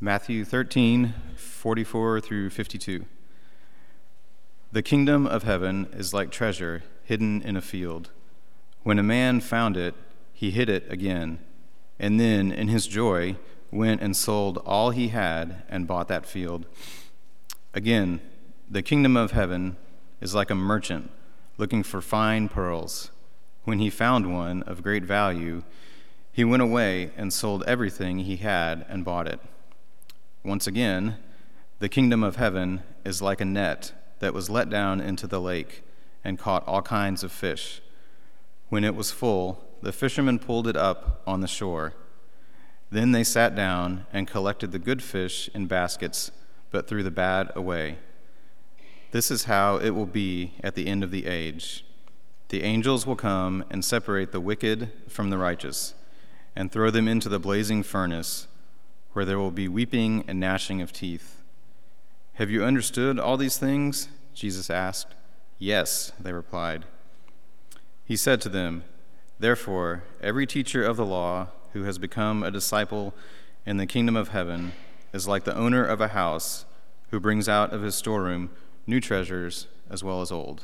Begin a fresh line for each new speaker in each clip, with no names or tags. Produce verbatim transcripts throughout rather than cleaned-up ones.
Matthew thirteen, forty-four through fifty-two. The kingdom of heaven is like treasure hidden in a field. When a man found it, he hid it again, and then, in his joy, went and sold all he had and bought that field. Again, the kingdom of heaven is like a merchant looking for fine pearls. When he found one of great value, he went away and sold everything he had and bought it. Once again, the kingdom of heaven is like a net that was let down into the lake and caught all kinds of fish. When it was full, the fishermen pulled it up on the shore. Then they sat down and collected the good fish in baskets, but threw the bad away. This is how it will be at the end of the age. The angels will come and separate the wicked from the righteous, and throw them into the blazing furnace, where there will be weeping and gnashing of teeth. Have you understood all these things? Jesus asked. Yes, they replied. He said to them, Therefore, every teacher of the law who has become a disciple in the kingdom of heaven is like the owner of a house who brings out of his storeroom new treasures as well as old.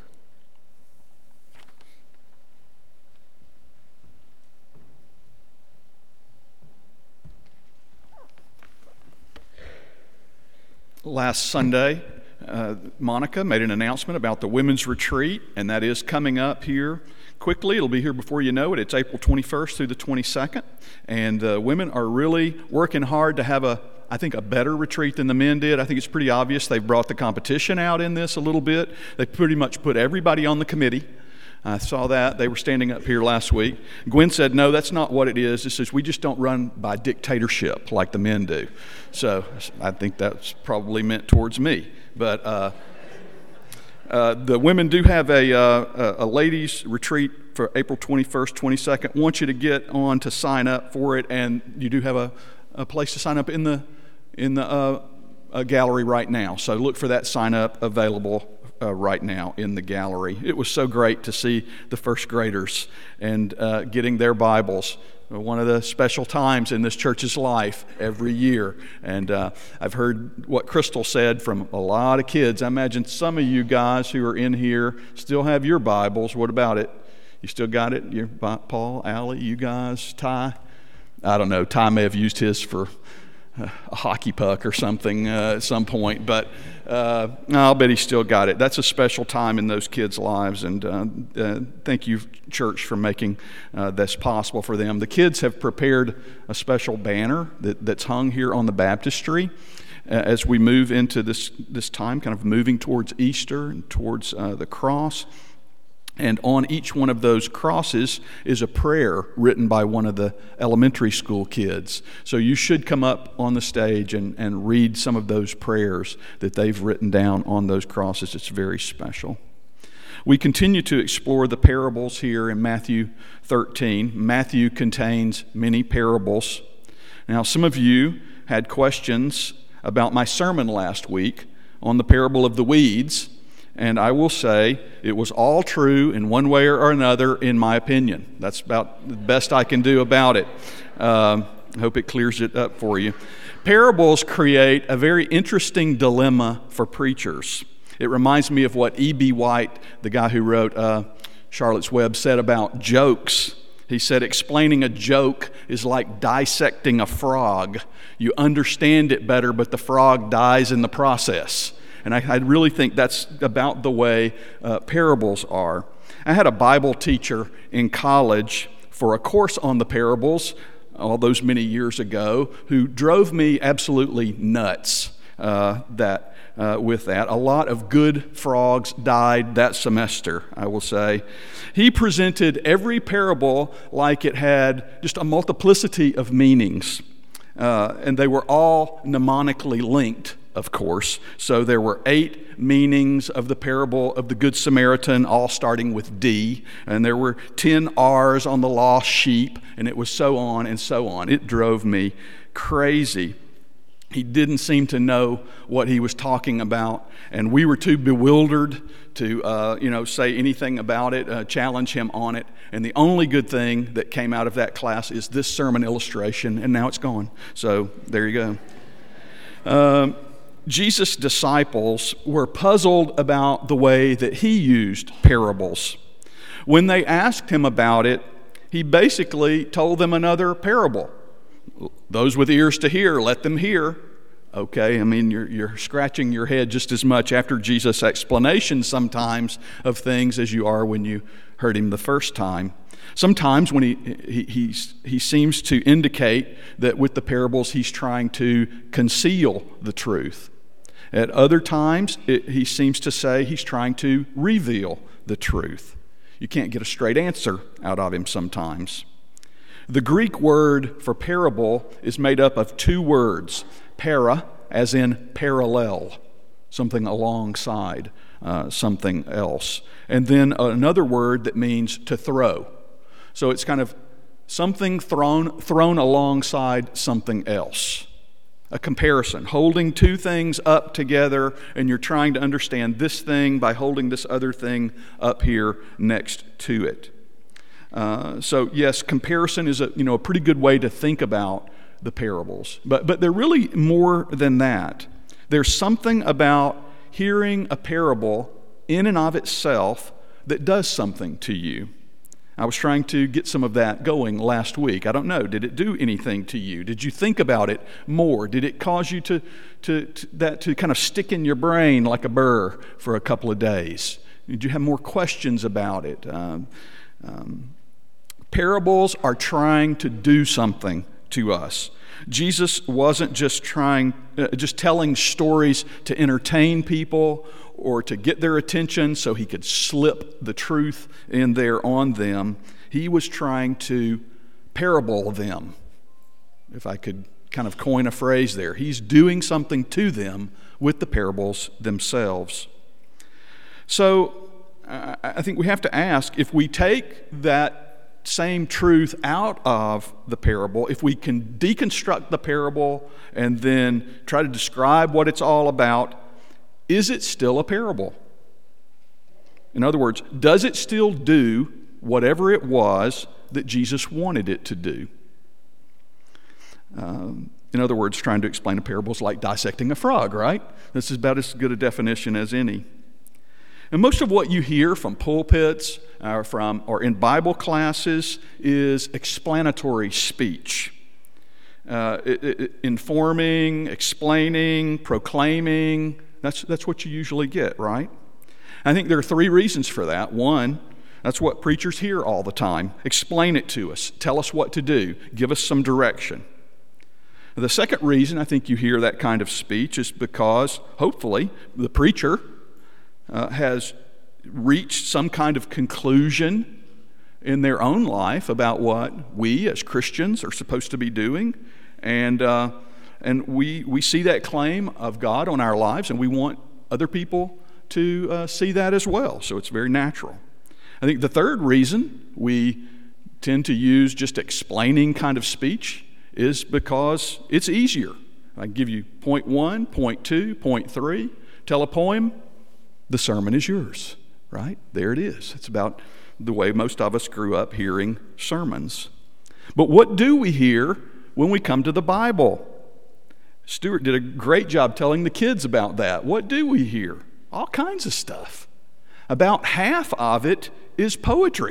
Last Sunday, uh, Monica made an announcement about the women's retreat, and that is coming up here quickly. It'll be here before you know it. It's April twenty-first through the twenty-second, and uh, women are really working hard to have a, I think, a better retreat than the men did. I think it's pretty obvious they've brought the competition out in this a little bit. They pretty much put everybody on the committee. I saw that. They were standing up here last week. Gwen said, no, that's not what it is. It says we just don't run by dictatorship like the men do. So I think that's probably meant towards me. But uh, uh, the women do have a, uh, a ladies' retreat for April twenty-first, twenty-second. I want you to get on to sign up for it, and you do have a, a place to sign up in the in the uh, uh, gallery right now. So look for that sign up available Uh, right now in the gallery. It was so great to see the first graders and uh, getting their Bibles. One of the special times in this church's life every year. And uh, I've heard what Crystal said from a lot of kids. I imagine some of you guys who are in here still have your Bibles. What about it? You still got it? Your, Paul, Allie, you guys, Ty? I don't know. Ty may have used his for a hockey puck or something uh, at some point, but uh, I'll bet he still got it. That's a special time in those kids' lives, and uh, uh, thank you, church, for making uh, this possible for them. The kids have prepared a special banner that, that's hung here on the baptistry uh, as we move into this, this time, kind of moving towards Easter and towards uh, the cross. And on each one of those crosses is a prayer written by one of the elementary school kids. So you should come up on the stage and, and read some of those prayers that they've written down on those crosses. It's very special. We continue to explore the parables here in Matthew thirteen. Matthew contains many parables. Now, some of you had questions about my sermon last week on the parable of the weeds. And I will say it was all true in one way or another, in my opinion. That's about the best I can do about it. Um, I hope it clears it up for you. Parables create a very interesting dilemma for preachers. It reminds me of what E B. White, the guy who wrote uh, Charlotte's Web, said about jokes. He said, explaining a joke is like dissecting a frog. You understand it better, but the frog dies in the process. And I, I really think that's about the way uh, parables are. I had a Bible teacher in college for a course on the parables all those many years ago who drove me absolutely nuts uh, that uh, with that. A lot of good frogs died that semester, I will say. He presented every parable like it had just a multiplicity of meanings, uh, and they were all mnemonically linked, of course. So there were eight meanings of the parable of the Good Samaritan, all starting with D, and there were ten R's on the lost sheep, and it was so on and so on. It drove me crazy. He didn't seem to know what he was talking about, and we were too bewildered to, uh, you know, say anything about it, uh, challenge him on it. And the only good thing that came out of that class is this sermon illustration, and now it's gone. So there you go. Um, Jesus' disciples were puzzled about the way that he used parables. When they asked him about it, he basically told them another parable. Those with ears to hear, let them hear. Okay, I mean, you're, you're scratching your head just as much after Jesus' explanation sometimes of things as you are when you heard him the first time. Sometimes when he, he, he's, he seems to indicate that with the parables he's trying to conceal the truth. At other times, it, he seems to say he's trying to reveal the truth. You can't get a straight answer out of him sometimes. The Greek word for parable is made up of two words, para, as in parallel, something alongside uh, something else, and then another word that means to throw. So it's kind of something thrown thrown alongside something else. A comparison, holding two things up together, and you're trying to understand this thing by holding this other thing up here next to it. Uh, so yes, comparison is a you know a pretty good way to think about the parables, but but they're really more than that. There's something about hearing a parable in and of itself that does something to you. I was trying to get some of that going last week. I don't know. Did it do anything to you? Did you think about it more? Did it cause you to, to, to that to kind of stick in your brain like a burr for a couple of days? Did you have more questions about it? Um, um, parables are trying to do something to us. Jesus wasn't just trying, uh, just telling stories to entertain people or to get their attention so he could slip the truth in there on them. He was trying to parable them, if I could kind of coin a phrase there. He's doing something to them with the parables themselves. So uh, I think we have to ask, if we take that same truth out of the parable, if we can deconstruct the parable and then try to describe what it's all about, is it still a parable? In other words, does it still do whatever it was that Jesus wanted it to do? Um, in other words, trying to explain a parable is like dissecting a frog, right? This is about as good a definition as any. And most of what you hear from pulpits or from or in Bible classes is explanatory speech. Uh, it, it, informing, explaining, proclaiming. That's, that's what you usually get, right? I think there are three reasons for that. One, that's what preachers hear all the time. Explain it to us. Tell us what to do. Give us some direction. The second reason I think you hear that kind of speech is because, hopefully, the preacher uh, has reached some kind of conclusion in their own life about what we as Christians are supposed to be doing. And uh, and we, we see that claim of God on our lives, and we want other people to uh, see that as well. So it's very natural. I think the third reason we tend to use just explaining kind of speech is because it's easier. I can give you point one, point two, point three, tell a poem, the sermon is yours, right? There it is. It's about the way most of us grew up hearing sermons. But what do we hear when we come to the Bible? Stuart did a great job telling the kids about that. What do we hear? All kinds of stuff. About half of it is poetry.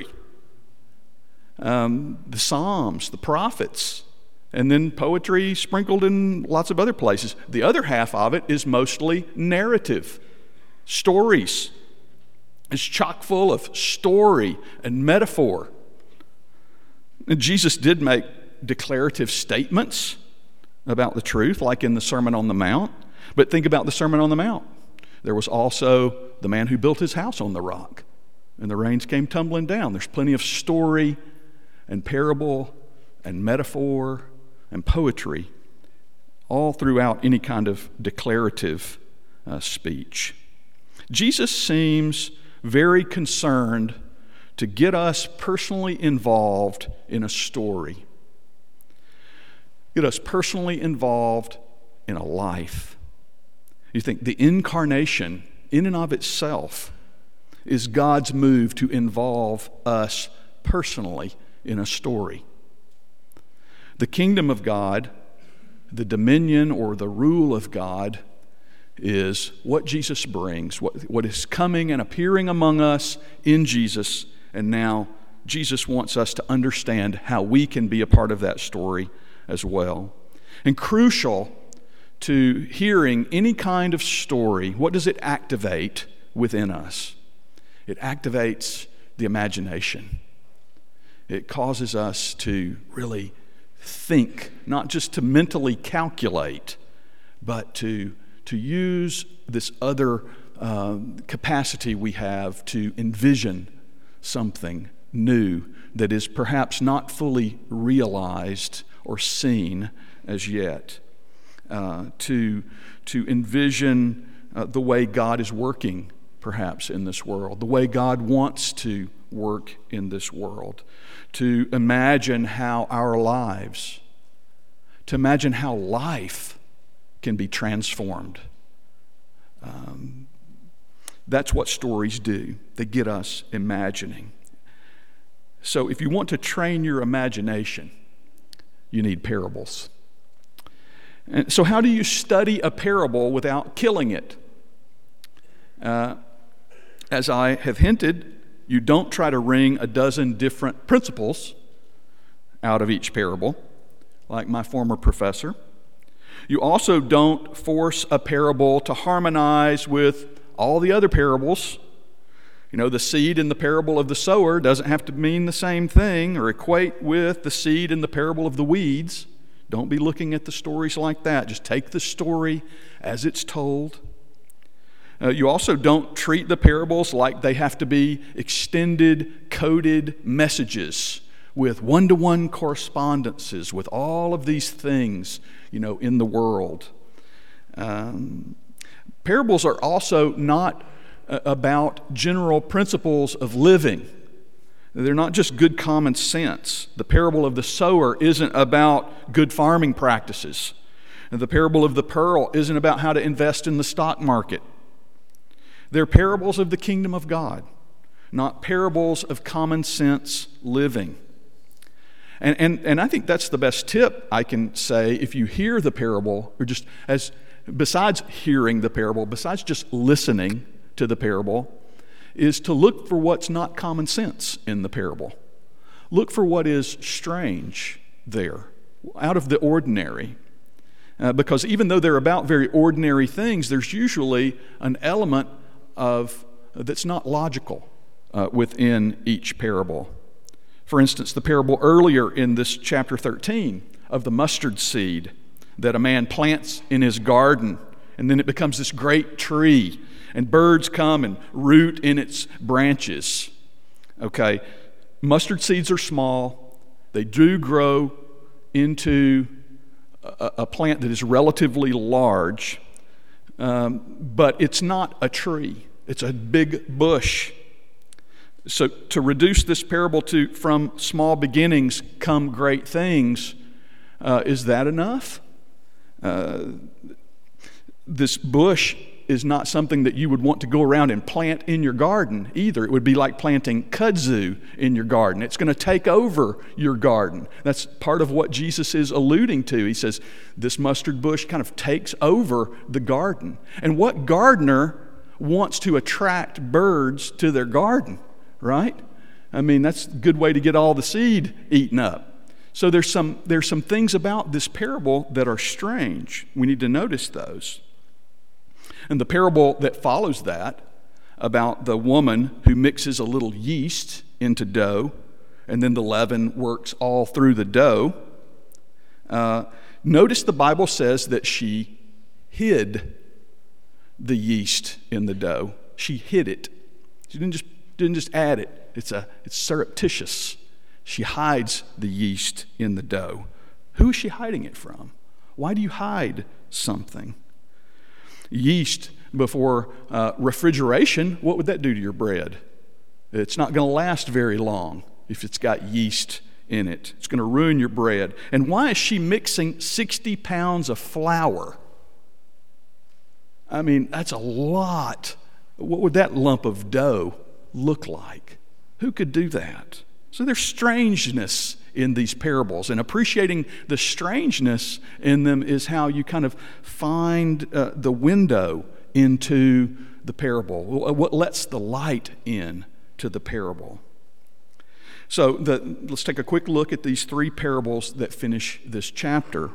Um, the Psalms, the prophets, and then poetry sprinkled in lots of other places. The other half of it is mostly narrative, stories. It's chock full of story and metaphor. And Jesus did make declarative statements about the truth, like in the Sermon on the Mount. But think about the Sermon on the Mount. There was also the man who built his house on the rock, and the rains came tumbling down. There's plenty of story and parable and metaphor and poetry all throughout any kind of declarative uh, speech. Jesus seems very concerned to get us personally involved in a story. Get us personally involved in a life. You think the incarnation, in and of itself, is God's move to involve us personally in a story. The kingdom of God the dominion or the rule of God is what Jesus brings, what, what is coming and appearing among us in Jesus. And now Jesus wants us to understand how we can be a part of that story as well. And crucial to hearing any kind of story, what does it activate within us? It activates the imagination. It causes us to really think, not just to mentally calculate, but to, to use this other uh, capacity we have to envision something new that is perhaps not fully realized or seen as yet. Uh, to, to envision uh, the way God is working perhaps in this world, the way God wants to work in this world, to imagine how our lives, to imagine how life can be transformed. Um, that's what stories do. They get us imagining. So if you want to train your imagination, you need parables. And so how do you study a parable without killing it? Uh, as I have hinted, you don't try to wring a dozen different principles out of each parable, like my former professor. You also don't force a parable to harmonize with all the other parables. You know, the seed in the parable of the sower doesn't have to mean the same thing or equate with the seed in the parable of the weeds. Don't be looking at the stories like that. Just take the story as it's told. Uh, you also don't treat the parables like they have to be extended, coded messages with one-to-one correspondences with all of these things, you know, in the world. Um, parables are also not uh, about general principles of living. They're not just good common sense. The parable of the sower isn't about good farming practices. And the parable of the pearl isn't about how to invest in the stock market. They're parables of the kingdom of God, not parables of common sense living. And, and, and I think that's the best tip I can say if you hear the parable, or just as besides hearing the parable, besides just listening to the parable, is to look for what's not common sense in the parable. Look for what is strange there, out of the ordinary. Uh, because even though they're about very ordinary things, there's usually an element of that's not logical uh, within each parable. For instance, the parable earlier in this chapter thirteen of the mustard seed that a man plants in his garden, and then it becomes this great tree, and birds come and root in its branches. Okay, mustard seeds are small. They do grow into a, a plant that is relatively large, um, but it's not a tree. It's a big bush. So to reduce this parable to from small beginnings come great things, uh, is that enough? Uh, this bush is not something that you would want to go around and plant in your garden either. It would be like planting kudzu in your garden. It's going to take over your garden. That's part of what Jesus is alluding to. He says this mustard bush kind of takes over the garden. And what gardener wants to attract birds to their garden, right? I mean, that's a good way to get all the seed eaten up. So there's some there's some things about this parable that are strange. We need to notice those. And the parable that follows that, about the woman who mixes a little yeast into dough, and then the leaven works all through the dough, uh, notice the Bible says that she hid the yeast in the dough. She hid it. She didn't just didn't just add it. It's a it's surreptitious. She hides the yeast in the dough. Who is she hiding it from? Why do you hide something? Yeast before uh, refrigeration, what would that do to your bread? It's not going to last very long if it's got yeast in it. It's going to ruin your bread. And why is she mixing sixty pounds of flour? I mean, that's a lot. What would that lump of dough look like? Who could do that? So there's strangeness in these parables. And appreciating the strangeness in them is how you kind of find uh, the window into the parable, what lets the light in to the parable. So the, let's take a quick look at these three parables that finish this chapter.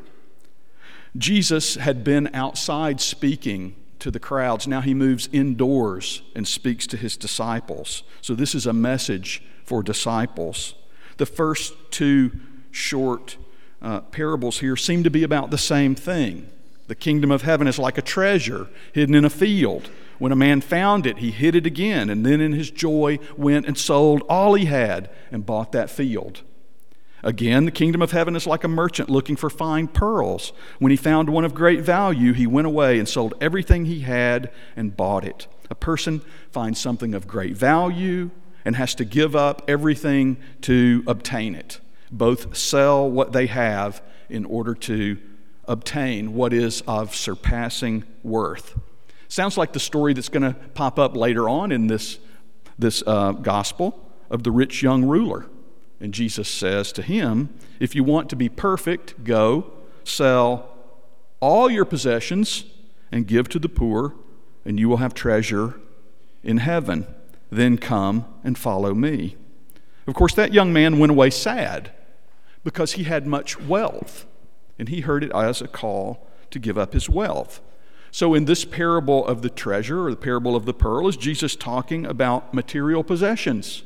Jesus had been outside speaking to the crowds. Now he moves indoors and speaks to his disciples. So this is a message for disciples. The first two short uh, parables here seem to be about the same thing. The kingdom of heaven is like a treasure hidden in a field. When a man found it, he hid it again, and then in his joy went and sold all he had and bought that field. Again, the kingdom of heaven is like a merchant looking for fine pearls. When he found one of great value, he went away and sold everything he had and bought it. A person finds something of great value and has to give up everything to obtain it. Both sell what they have in order to obtain what is of surpassing worth. Sounds like the story that's going to pop up later on in this, this uh, gospel of the rich young ruler. And Jesus says to him, if you want to be perfect, go, sell all your possessions and give to the poor, and you will have treasure in heaven. Then come and follow me. Of course, that young man went away sad because he had much wealth, and he heard it as a call to give up his wealth. So in this parable of the treasure, or the parable of the pearl, is Jesus talking about material possessions?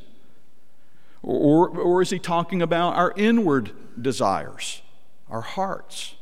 Or, or is he talking about our inward desires, our hearts?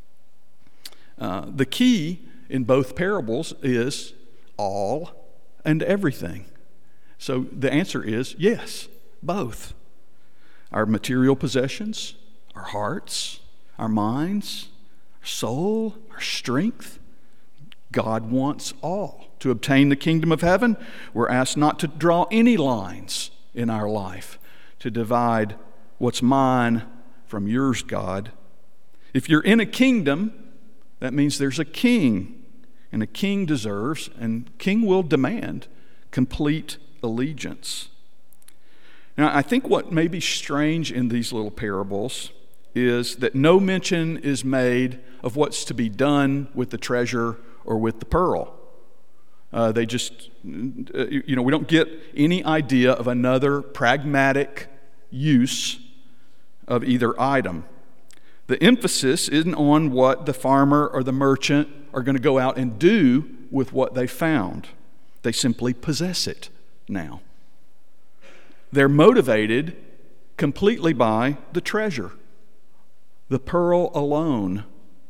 Uh, the key in both parables is all and everything. So the answer is yes, both. Our material possessions, our hearts, our minds, our soul, our strength. God wants all. To obtain the kingdom of heaven, we're asked not to draw any lines in our life to divide what's mine from yours, God. If you're in a kingdom, that means there's a king, and a king deserves, and king will demand, complete allegiance. Now, I think what may be strange in these little parables is that no mention is made of what's to be done with the treasure or with the pearl. Uh, they just, you know, we don't get any idea of another pragmatic use of either item. The emphasis isn't on what the farmer or the merchant are going to go out and do with what they found. They simply possess it now. They're motivated completely by the treasure. The pearl alone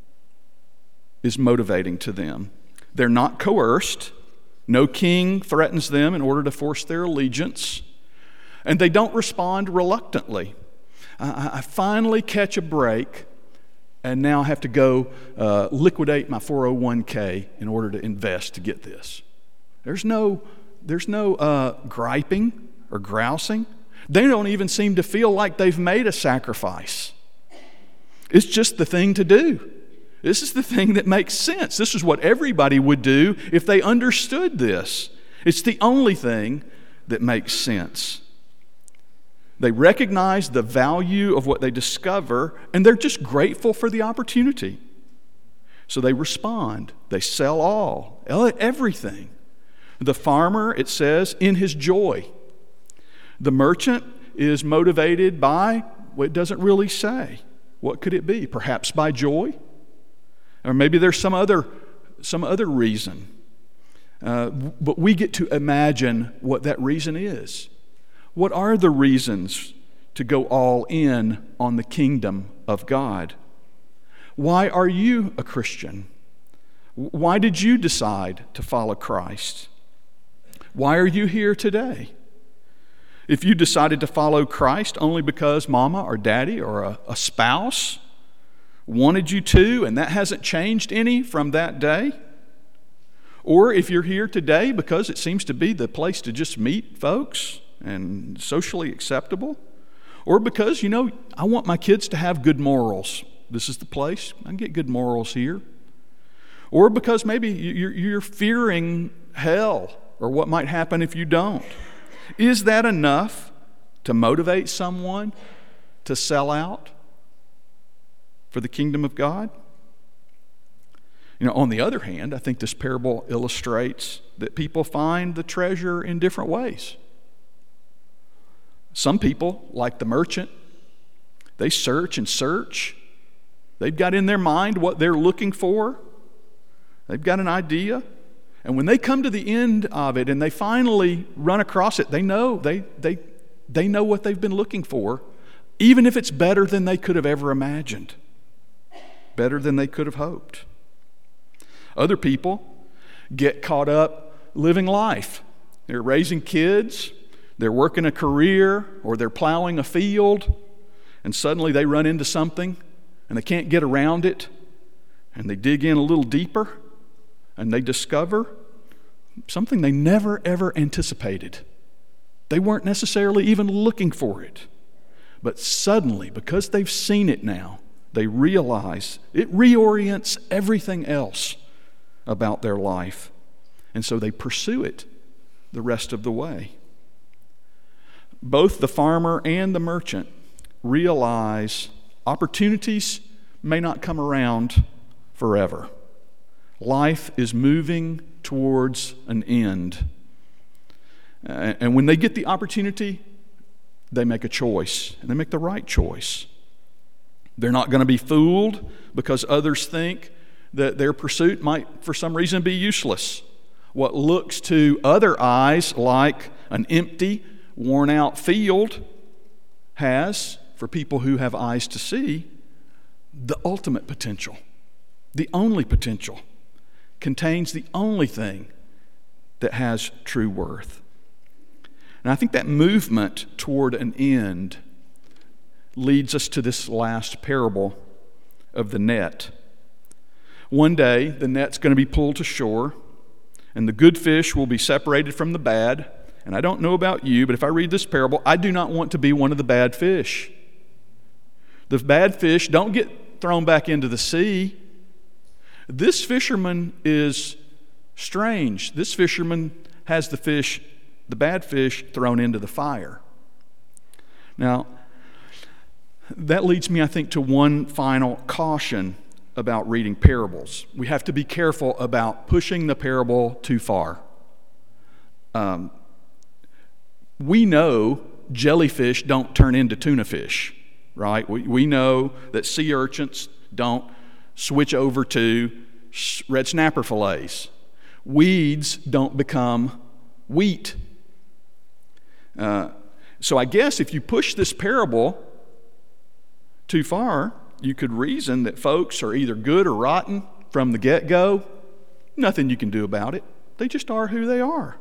is motivating to them. They're not coerced. No king threatens them in order to force their allegiance. And they don't respond reluctantly. I, I finally catch a break and now have to go uh, liquidate my four oh one k in order to invest to get this. There's no, there's no uh, griping or grousing. They don't even seem to feel like they've made a sacrifice. It's just the thing to do. This is the thing that makes sense. This is what everybody would do if they understood this. It's the only thing that makes sense. They recognize the value of what they discover, and they're just grateful for the opportunity. So they respond. They sell all, everything. The farmer, it says, in his joy. The merchant is motivated by, well, it doesn't really say. What could it be? Perhaps by joy? Or maybe there's some other, some other reason. Uh, but we get to imagine what that reason is. What are the reasons to go all in on the kingdom of God? Why are you a Christian? Why did you decide to follow Christ? Why are you here today? If you decided to follow Christ only because mama or daddy or a, a spouse wanted you to, and that hasn't changed any from that day, or if you're here today because it seems to be the place to just meet folks and socially acceptable, or because, you know, I want my kids to have good morals. This is the place. I can get good morals here. Or because maybe you're, you're fearing hell or what might happen if you don't. Is that enough to motivate someone to sell out for the kingdom of God? You know, on the other hand, I think this parable illustrates that people find the treasure in different ways. Some people, like the merchant, they search and search. They've got in their mind what they're looking for. They've got an idea. And when they come to the end of it and they finally run across it, they know they they they know what they've been looking for, even if it's better than they could have ever imagined, better than they could have hoped. Other people get caught up living life. They're raising kids, they're working a career, or they're plowing a field, and suddenly they run into something and they can't get around it, and they dig in a little deeper and they discover something they never ever anticipated. They weren't necessarily even looking for it, but suddenly, because they've seen it now, they realize it reorients everything else about their life, and so they pursue it the rest of the way. Both the farmer and the merchant realize opportunities may not come around forever. Life is moving towards an end. Uh, and when they get the opportunity, they make a choice, and they make the right choice. They're not going to be fooled because others think that their pursuit might, for some reason, be useless. What looks to other eyes like an empty, worn-out field has, for people who have eyes to see, the ultimate potential, the only potential, contains the only thing that has true worth. And I think that movement toward an end leads us to this last parable of the net. One day, the net's going to be pulled to shore, and the good fish will be separated from the bad. And I don't know about you, but if I read this parable, I do not want to be one of the bad fish. The bad fish don't get thrown back into the sea. This fisherman is strange. This fisherman has the fish, the bad fish, thrown into the fire. Now, that leads me, I think, to one final caution about reading parables. We have to be careful about pushing the parable too far. Um, we know jellyfish don't turn into tuna fish, right? We, we know that sea urchins don't switch over to red snapper fillets. Weeds don't become wheat. Uh, so I guess if you push this parable too far, you could reason that folks are either good or rotten from the get-go. Nothing you can do about it. They just are who they are.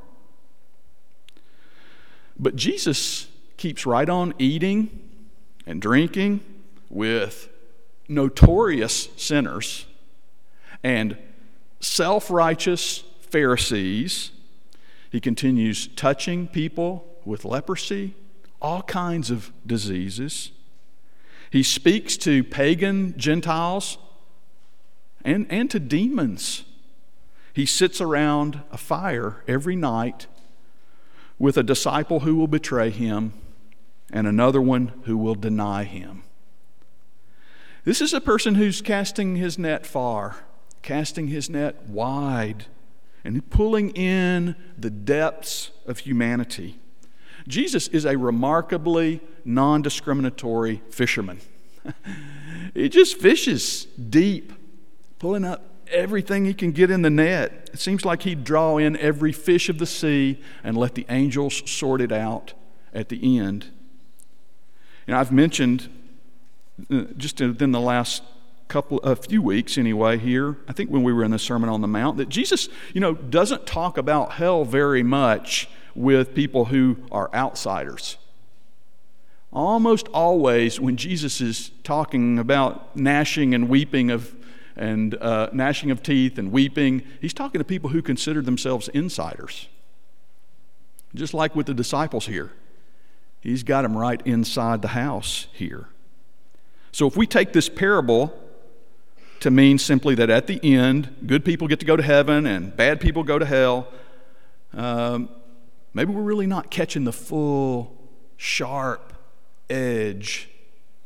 But Jesus keeps right on eating and drinking with notorious sinners and self-righteous Pharisees. He continues touching people with leprosy, all kinds of diseases. He speaks to pagan Gentiles and, and to demons. He sits around a fire every night with a disciple who will betray him and another one who will deny him. This is a person who's casting his net far, casting his net wide, and pulling in the depths of humanity. Jesus is a remarkably non-discriminatory fisherman. He just fishes deep, pulling up everything he can get in the net. It seems like he'd draw in every fish of the sea and let the angels sort it out at the end. And I've mentioned uh, just within the last couple, a few weeks anyway here, I think when we were in the Sermon on the Mount, that Jesus, you know, doesn't talk about hell very much with people who are outsiders. Almost always when Jesus is talking about gnashing and weeping of and uh, gnashing of teeth and weeping, he's talking to people who consider themselves insiders. Just like with the disciples here. He's got them right inside the house here. So if we take this parable to mean simply that at the end, good people get to go to heaven and bad people go to hell, um, maybe we're really not catching the full, sharp edge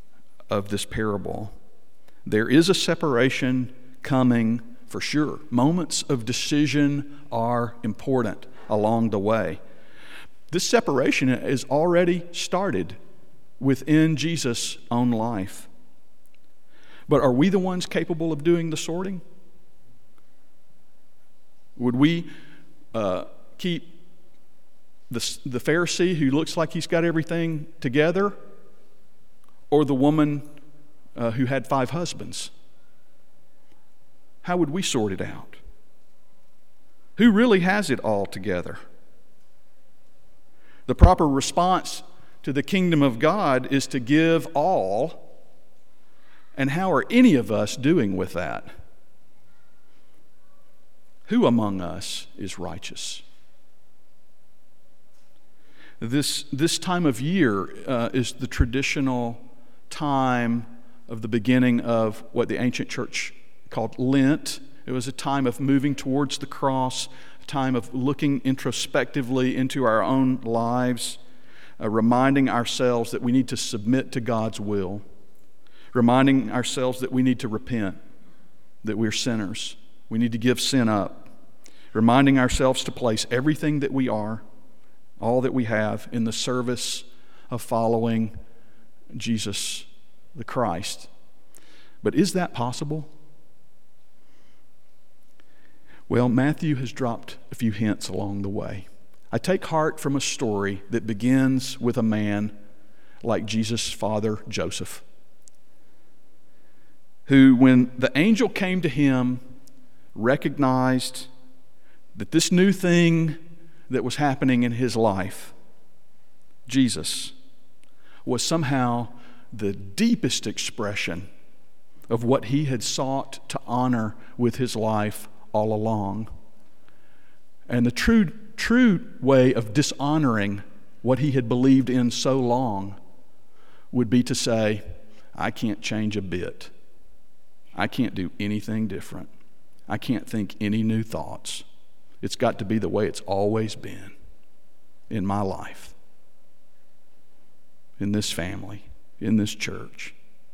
of this parable. There is a separation coming for sure. Moments of decision are important along the way. This separation is already started within Jesus' own life. But are we the ones capable of doing the sorting? Would we uh, keep the, the Pharisee who looks like he's got everything together, or the woman uh, who had five husbands? How would we sort it out? Who really has it all together? The proper response to the kingdom of God is to give all. And how are any of us doing with that? Who among us is righteous? This, this time of year uh, is the traditional time of the beginning of what the ancient church called Lent. It was a time of moving towards the cross, a time of looking introspectively into our own lives, uh, reminding ourselves that we need to submit to God's will, reminding ourselves that we need to repent, that we're sinners. We need to give sin up, reminding ourselves to place everything that we are, all that we have, in the service of following Jesus the Christ. But is that possible? Well, Matthew has dropped a few hints along the way. I take heart from a story that begins with a man like Jesus' father, Joseph, who, when the angel came to him, recognized that this new thing that was happening in his life, Jesus, was somehow the deepest expression of what he had sought to honor with his life all along. And the true, true way of dishonoring what he had believed in so long would be to say, I can't change a bit. I can't do anything different. I can't think any new thoughts. It's got to be the way it's always been in my life, in this family, in this church.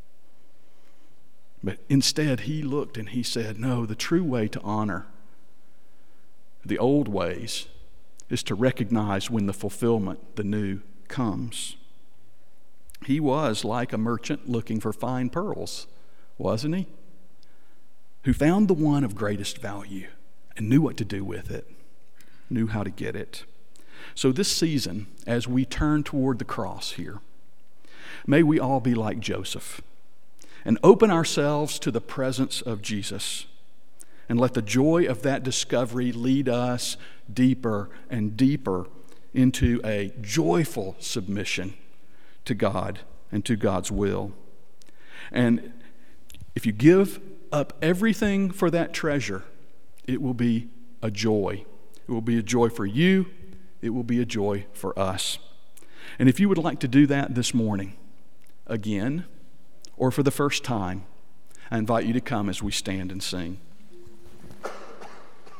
But instead, he looked and he said, no, the true way to honor the old ways is to recognize when the fulfillment, the new, comes. He was like a merchant looking for fine pearls, wasn't he? Who found the one of greatest value and knew what to do with it, knew how to get it. So this season, as we turn toward the cross here, may we all be like Joseph and open ourselves to the presence of Jesus, and let the joy of that discovery lead us deeper and deeper into a joyful submission to God and to God's will. And if you give up everything for that treasure, it will be a joy. It will be a joy for you. It will be a joy for us. And if you would like to do that this morning, again, or for the first time, I invite you to come as we stand and sing.